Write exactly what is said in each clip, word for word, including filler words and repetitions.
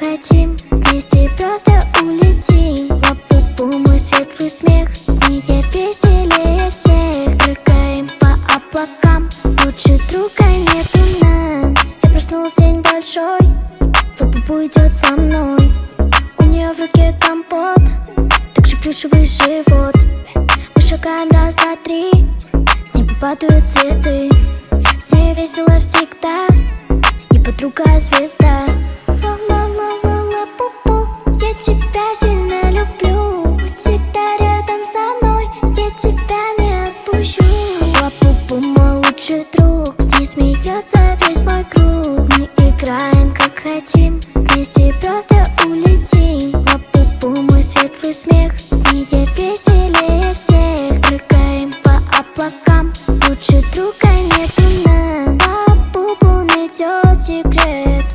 хотим, вместе просто улетим. Ла-пу-пу, мой светлый смех, с ней я веселее всех. Прыгаем по облакам, лучше друга нету нам. Я проснулась, день большой, Ла-пу-пу идет со мной. У нее в руке компот, также плюшевый живот. Мы шагаем раз, два, три, с ней падают цветы. С ней весело всегда, и подруга звезда. Ла-ла-ла-ла-ла-пу-пу, я тебя сильно люблю. Будь всегда рядом со мной, я тебя не отпущу. Ла-пу-пу, мой лучший друг, с ней смеется весь мой круг. Мы играем как хотим, вместе просто улетим. Ла-пу-пу, мой светлый смех, с ней я веселее всех. Прыгаем по облакам, лучше друга нету нам. Ла-пу-пу найдет секрет,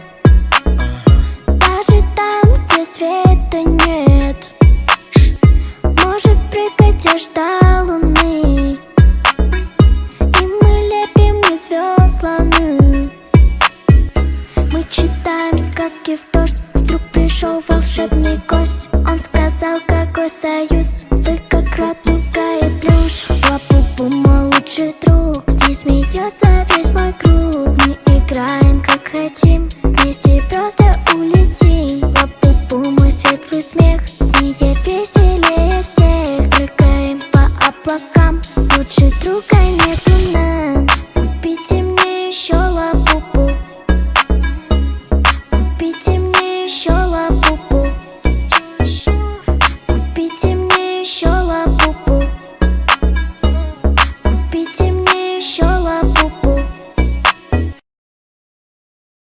даже там, где света нет. Может прыгать аж до луны, и мы лепим из звезд слоны. Мы читаем сказки в дождь, вдруг пришел волшебный гость. Он сказал, какой союз, вы как радуга и плюш. Ла-пу-пу, мой лучший друг, с ней смеется весь мой круг. Мы играем как хотим, вместе просто улетим.